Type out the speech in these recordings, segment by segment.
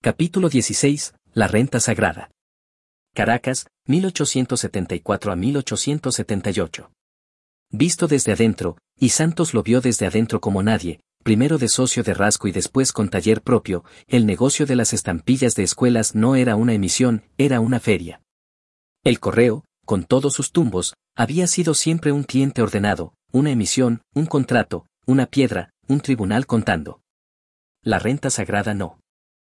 Capítulo 16. La renta sagrada. Caracas, 1874 a 1878. Visto desde adentro, y Santos lo vio desde adentro como nadie, primero de socio de Rasco y después con taller propio, el negocio de las estampillas de escuelas no era una emisión, era una feria. El correo, con todos sus tumbos, había sido siempre un cliente ordenado, una emisión, un contrato, una piedra, un tribunal contando. La renta sagrada no.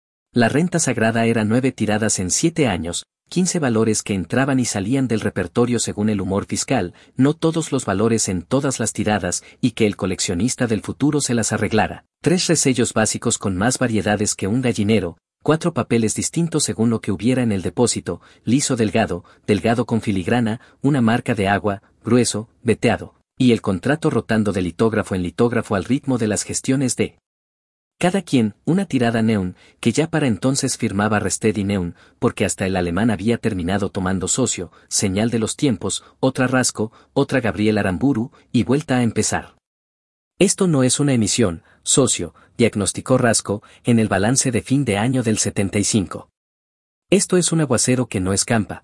La renta sagrada era 9 tiradas en 7 años, 15 valores que entraban y salían del repertorio según el humor fiscal, no todos los valores en todas las tiradas, y que el coleccionista del futuro se las arreglara. 3 resellos básicos con más variedades que un gallinero, 4 papeles distintos según lo que hubiera en el depósito, liso delgado, delgado con filigrana, una marca de agua, grueso, veteado, y el contrato rotando de litógrafo en litógrafo al ritmo de las gestiones de cada quien, una tirada Neun, que ya para entonces firmaba Rested y Neun, porque hasta el alemán había terminado tomando socio, señal de los tiempos, otra Rasco, otra Gabriel Aramburu, y vuelta a empezar. Esto no es una emisión, socio, diagnosticó Rasco, en el balance de fin de año del 75. Esto es un aguacero que no escampa.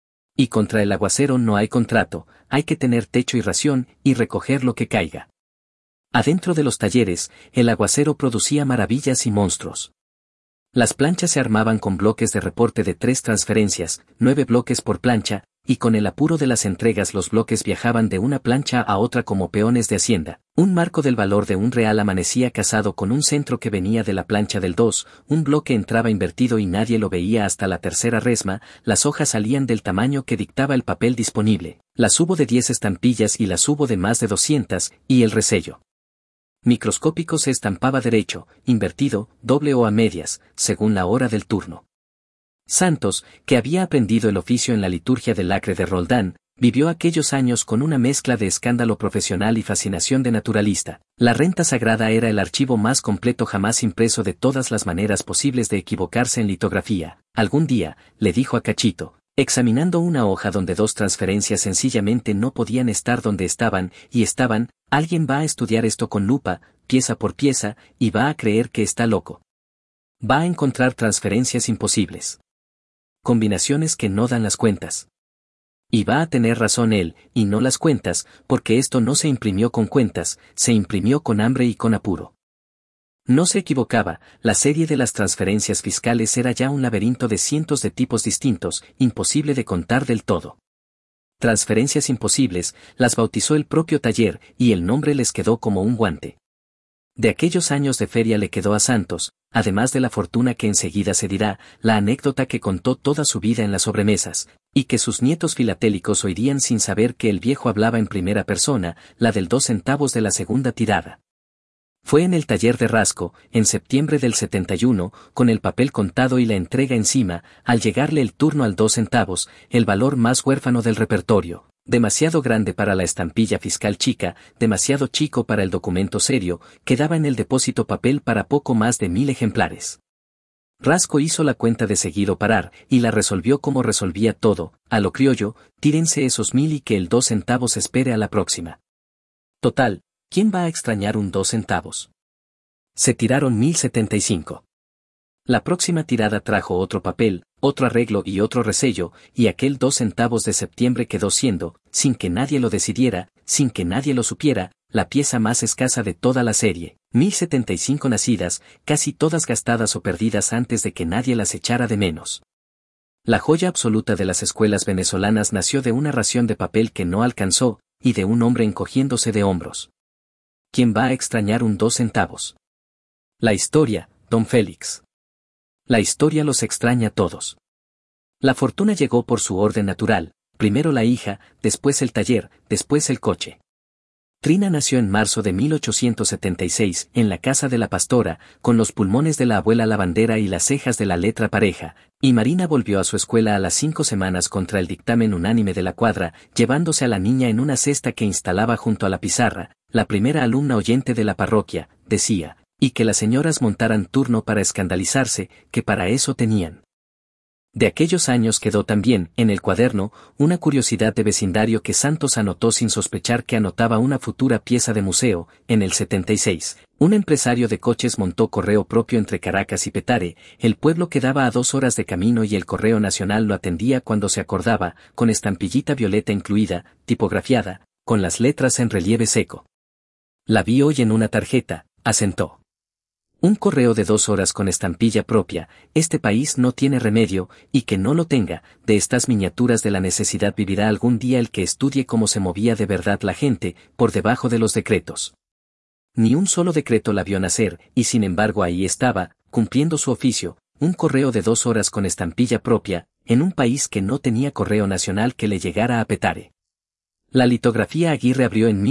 Y contra el aguacero no hay contrato, hay que tener techo y ración, y recoger lo que caiga. Adentro de los talleres, el aguacero producía maravillas y monstruos. Las planchas se armaban con bloques de reporte de 3 transferencias, 9 bloques por plancha, y con el apuro de las entregas los bloques viajaban de una plancha a otra como peones de hacienda. Un marco del valor de £1 amanecía casado con un centro que venía de la plancha del 2, un bloque entraba invertido y nadie lo veía hasta la tercera resma, las hojas salían del tamaño que dictaba el papel disponible, las hubo de 10 estampillas y las hubo de más de 200, y el resello microscópico se estampaba derecho, invertido, doble o a medias, según la hora del turno. Santos, que había aprendido el oficio en la liturgia del Acre de Roldán, vivió aquellos años con una mezcla de escándalo profesional y fascinación de naturalista. La renta sagrada era el archivo más completo jamás impreso de todas las maneras posibles de equivocarse en litografía. Algún día, le dijo a Cachito, examinando una hoja donde 2 transferencias sencillamente no podían estar donde estaban, y estaban, alguien va a estudiar esto con lupa, pieza por pieza, y va a creer que está loco. Va a encontrar transferencias imposibles. Combinaciones que no dan las cuentas. Y va a tener razón él, y no las cuentas, porque esto no se imprimió con cuentas, se imprimió con hambre y con apuro. No se equivocaba, la serie de las transferencias fiscales era ya un laberinto de cientos de tipos distintos, imposible de contar del todo. Transferencias imposibles, las bautizó el propio taller, y el nombre les quedó como un guante. De aquellos años de feria le quedó a Santos, además de la fortuna que enseguida se dirá, la anécdota que contó toda su vida en las sobremesas, y que sus nietos filatélicos oirían sin saber que el viejo hablaba en primera persona, la del 2 centavos de la segunda tirada. Fue en el taller de Rasco, en septiembre del 71, con el papel contado y la entrega encima, al llegarle el turno al 2 centavos, el valor más huérfano del repertorio, demasiado grande para la estampilla fiscal chica, demasiado chico para el documento serio, quedaba en el depósito papel para poco más de 1000 ejemplares. Rasco hizo la cuenta de seguir o parar, y la resolvió como resolvía todo, a lo criollo, tírense esos 1000 y que el 2 centavos espere a la próxima. Total, ¿quién va a extrañar un 2 centavos? Se tiraron 1075. La próxima tirada trajo otro papel, otro arreglo y otro resello, y aquel 2 centavos de septiembre quedó siendo, sin que nadie lo decidiera, sin que nadie lo supiera, la pieza más escasa de toda la serie. 1075 nacidas, casi todas gastadas o perdidas antes de que nadie las echara de menos. La joya absoluta de las escuelas venezolanas nació de una ración de papel que no alcanzó, y de un hombre encogiéndose de hombros. ¿Quién va a extrañar un 2 centavos? La historia, don Félix. La historia los extraña a todos. La fortuna llegó por su orden natural, primero la hija, después el taller, después el coche. Trina nació en marzo de 1876, en la casa de la pastora, con los pulmones de la abuela lavandera y las cejas de la letra pareja, y Marina volvió a su escuela a las 5 semanas contra el dictamen unánime de la cuadra, llevándose a la niña en una cesta que instalaba junto a la pizarra, la primera alumna oyente de la parroquia, decía, y que las señoras montaran turno para escandalizarse, que para eso tenían. De aquellos años quedó también, en el cuaderno, una curiosidad de vecindario que Santos anotó sin sospechar que anotaba una futura pieza de museo, en el 76. Un empresario de coches montó correo propio entre Caracas y Petare, el pueblo quedaba a 2 horas de camino y el correo nacional lo atendía cuando se acordaba, con estampillita violeta incluida, tipografiada, con las letras en relieve seco. La vi hoy en una tarjeta, asentó. Un correo de 2 horas con estampilla propia, este país no tiene remedio, y que no lo tenga, de estas miniaturas de la necesidad vivirá algún día el que estudie cómo se movía de verdad la gente, por debajo de los decretos. Ni un solo decreto la vio nacer, y sin embargo ahí estaba, cumpliendo su oficio, un correo de 2 horas con estampilla propia, en un país que no tenía correo nacional que le llegara a Petare. La litografía Aguirre abrió en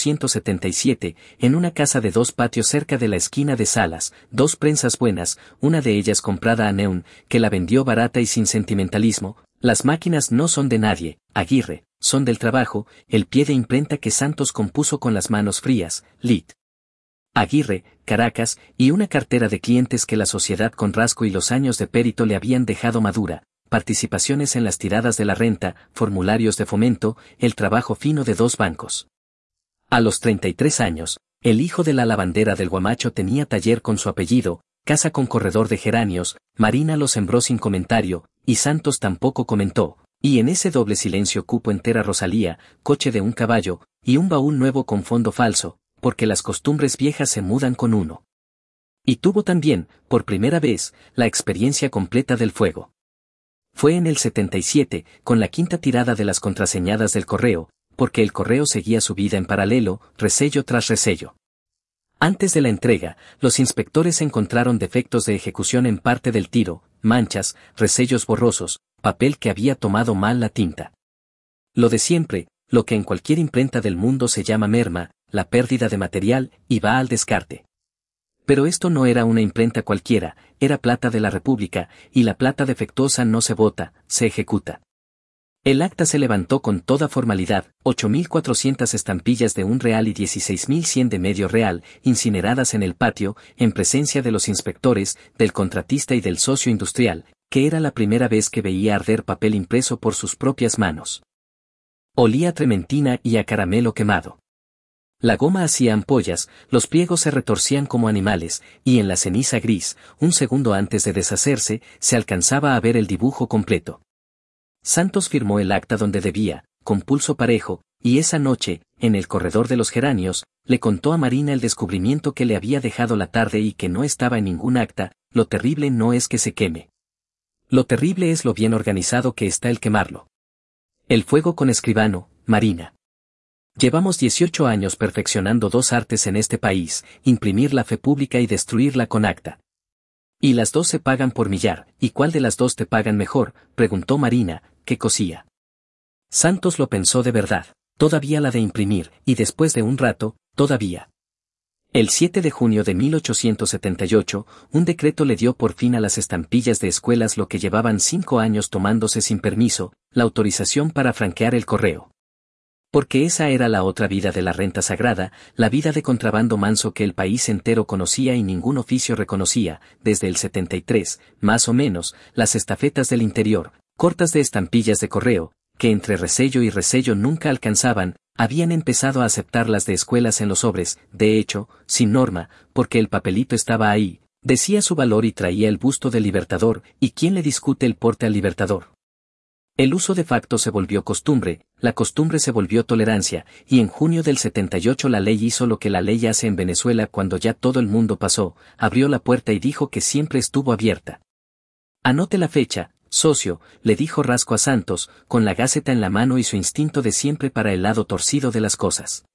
1877, en una casa de 2 patios cerca de la esquina de Salas, 2 prensas buenas, una de ellas comprada a Neun, que la vendió barata y sin sentimentalismo. Las máquinas no son de nadie, Aguirre, son del trabajo, el pie de imprenta que Santos compuso con las manos frías, Lit. Aguirre, Caracas, y una cartera de clientes que la sociedad con rasgo y los años de perito le habían dejado madura, participaciones en las tiradas de la renta, formularios de fomento, el trabajo fino de 2 bancos. A los 33 años, el hijo de la lavandera del Guamacho tenía taller con su apellido, casa con corredor de geranios, Marina lo sembró sin comentario, y Santos tampoco comentó, y en ese doble silencio cupo entera Rosalía, coche de un caballo, y un baúl nuevo con fondo falso, porque las costumbres viejas se mudan con uno. Y tuvo también, por primera vez, la experiencia completa del fuego. Fue en el 77, con la 5ª tirada de las contraseñadas del correo, porque el correo seguía su vida en paralelo, resello tras resello. Antes de la entrega, los inspectores encontraron defectos de ejecución en parte del tiro, manchas, resellos borrosos, papel que había tomado mal la tinta. Lo de siempre, lo que en cualquier imprenta del mundo se llama merma, la pérdida de material, y va al descarte. Pero esto no era una imprenta cualquiera, era plata de la República, y la plata defectuosa no se bota, se ejecuta. El acta se levantó con toda formalidad, 8.400 estampillas de $1 y 16.100 de medio real, incineradas en el patio, en presencia de los inspectores, del contratista y del socio industrial, que era la primera vez que veía arder papel impreso por sus propias manos. Olía a trementina y a caramelo quemado. La goma hacía ampollas, los pliegos se retorcían como animales, y en la ceniza gris, un segundo antes de deshacerse, se alcanzaba a ver el dibujo completo. Santos firmó el acta donde debía, con pulso parejo, y esa noche, en el corredor de los geranios, le contó a Marina el descubrimiento que le había dejado la tarde y que no estaba en ningún acta. Lo terrible no es que se queme. Lo terrible es lo bien organizado que está el quemarlo. El fuego con escribano, Marina. Llevamos 18 años perfeccionando 2 artes en este país, imprimir la fe pública y destruirla con acta. Y las 2 se pagan por millar, ¿y cuál de las 2 te pagan mejor?, preguntó Marina, que cosía. Santos lo pensó de verdad, todavía la de imprimir, y después de un rato, todavía. El 7 de junio de 1878, un decreto le dio por fin a las estampillas de escuelas lo que llevaban 5 años tomándose sin permiso, la autorización para franquear el correo. Porque esa era la otra vida de la renta sagrada, la vida de contrabando manso que el país entero conocía y ningún oficio reconocía, desde el 73, más o menos, las estafetas del interior, cortas de estampillas de correo, que entre resello y resello nunca alcanzaban, habían empezado a aceptar las de escuelas en los sobres, de hecho, sin norma, porque el papelito estaba ahí, decía su valor y traía el busto del Libertador, ¿y quién le discute el porte al Libertador? El uso de facto se volvió costumbre, la costumbre se volvió tolerancia, y en junio del 78 la ley hizo lo que la ley hace en Venezuela cuando ya todo el mundo pasó, abrió la puerta y dijo que siempre estuvo abierta. Anote la fecha, socio, le dijo Rasco a Santos, con la Gaceta en la mano y su instinto de siempre para el lado torcido de las cosas.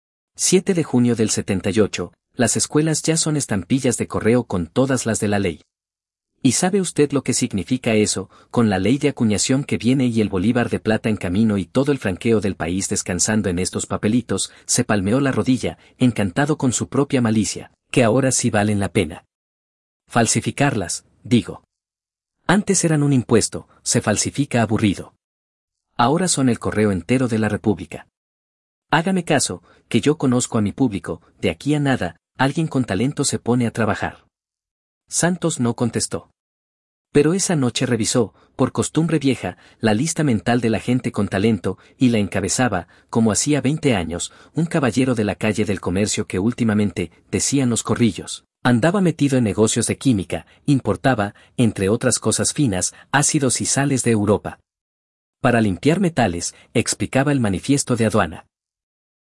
7 de junio del 78, las escuelas ya son estampillas de correo con todas las de la ley. ¿Y sabe usted lo que significa eso, con la ley de acuñación que viene y el bolívar de plata en camino y todo el franqueo del país descansando en estos papelitos? Se palmeó la rodilla, encantado con su propia malicia, que ahora sí valen la pena. Falsificarlas, digo. Antes eran un impuesto, se falsifica aburrido. Ahora son el correo entero de la República. Hágame caso, que yo conozco a mi público, de aquí a nada, alguien con talento se pone a trabajar. Santos no contestó. Pero esa noche revisó, por costumbre vieja, la lista mental de la gente con talento, y la encabezaba, como hacía 20 años, un caballero de la calle del comercio que últimamente, decían los corrillos, andaba metido en negocios de química, importaba, entre otras cosas finas, ácidos y sales de Europa. Para limpiar metales, explicaba el manifiesto de aduana.